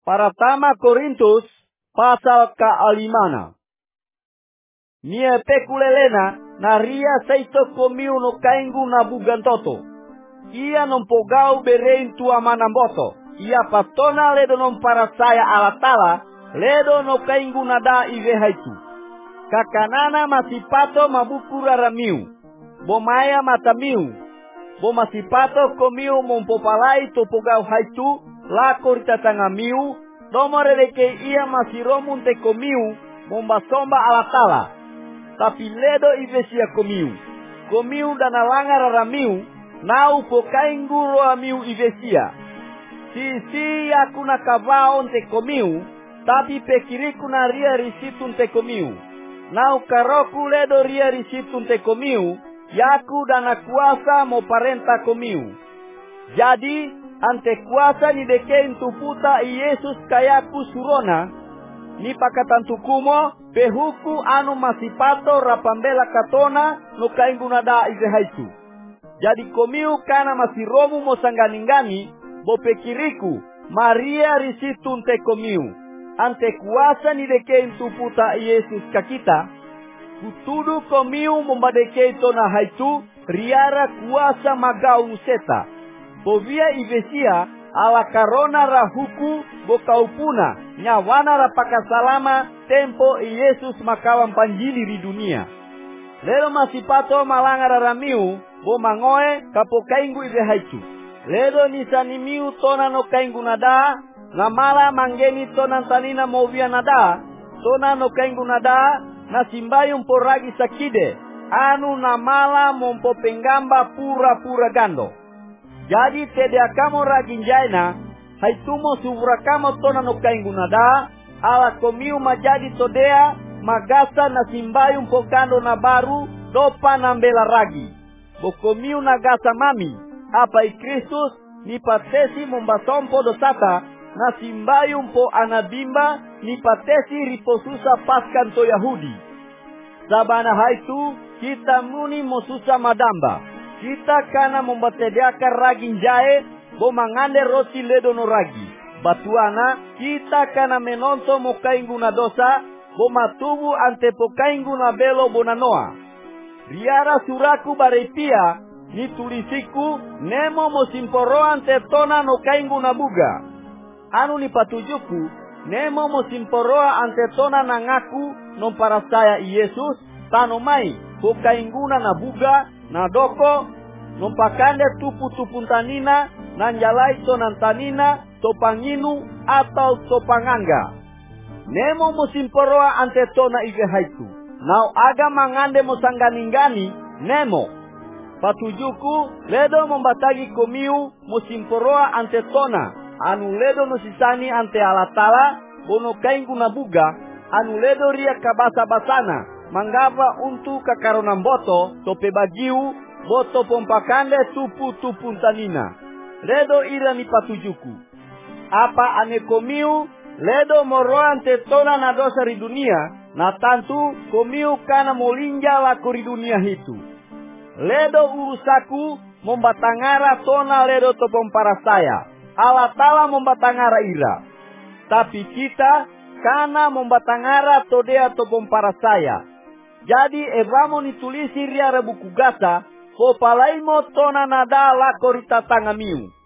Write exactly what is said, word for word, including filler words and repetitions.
Paratama Korintus pasal kaalimana. Nia pekulelena na ria saito komiu no kaingu na bugantoto. Ia nompogau berein tua manamboto. Ia patona ledo non para saya alatala ledo no kaingu nada ivehaitu. Kakanana masipato mabukura ramiu. Bomaya matamiu. Bomasipato komiu mompopalai topogau haitu lako ritatangamiu. Domoreleke ia masiromun te komiu mombasomba alatala. Tapi ledo ivesia komiu. Komiu danalanga raramiu. Nau pokaingu roamiu ivesia. Si aku nakavaon te komiu. Tapi pekiriku na ria risitun te komiu. Nau karoku ledo ria risitun te komiu. Yaku dana kuasa mo parenta komiu. Jadi ante kuasa ni dekein tuputa Yesus kayaku surona. Ni pakatantukumo behuku anu masipato rapambela katona no kaingu nada izehaitu. Jadi komiu kana masiromu mosanganingani bopekiriku Maria risitun te komiu. Ante kuasa ni dekein tuputa Yesus kakita. Kutudu komiu mombadekei tona haitu riara kuasa magau seta. Bovia ivesia ala karona rahuku bokaupuna nyawana rapakasalama tempo Yesus makawan panjili di dunia. Lelo masipato malanga raramiu bo mangoe kapokaingu ivehaitu. Lelo nisanimiu tona no kaingu nada ngamala mangeni tona tanina movia nada tona no kaingu nada na simbayung poragi sakide anu namala mompo penggamba pura-pura gando. Jadi tedeakamo raginjaina haitumo suburakamo tona no kaingu nada ala komiu majadi todea magasa na simbayung pokando na baru dopa nambela ragi. Bokomiu nagasa mami apa i Kristus ni patesi mombasompo dosata na simbayung po anabimba ni patesi riposusa paskan to Yahudi. Sabana haitu kita muni mosusa madamba. Kita kana membatedeakan ragin jae bo mangande roti ledo no ragi. Batuana kita kana menonto mo kaingu na dosa bo matubu ante po kaingu na belo bonanoa. Riara suraku barepia ni tulisiku nemo mo simporo ante tona no kaingu na buga. Anu ni patujuku nemo mo simporoa ante tona na ngaku non para saya Yesus tano mai po kainguna na buga na doko nompakande tupu-tupuntanina nanjalai tonantanina topanginu atau topanganga. Nemo musimporoa ante tona igehaitu. Nau aga mangande mosangganingani nemo. Patujuku ledo membatagi komiu musimporoa ante tona. Anu ledo nusisani ante alatala bono kaingu na buga. Anu ledo ria kabasa basana. Manggava untuk kakaronan boto tope bagiu boto pompakande tupu tupuntanina. Ledo ira ni patujuku. Apa ane komiu ledo moroante tona na dosa ri dunia na tantu komiu kana molinja lako ri dunia hitu. Ledo urusaku mombatangara tona ledo topompara saya. Allah tala mombatangara ira. Tapi kita kana mombatangara todea topompara saya. Jadi evamo nitulisi riara buku gasa popalaimo tona nada lako ritatangamiu.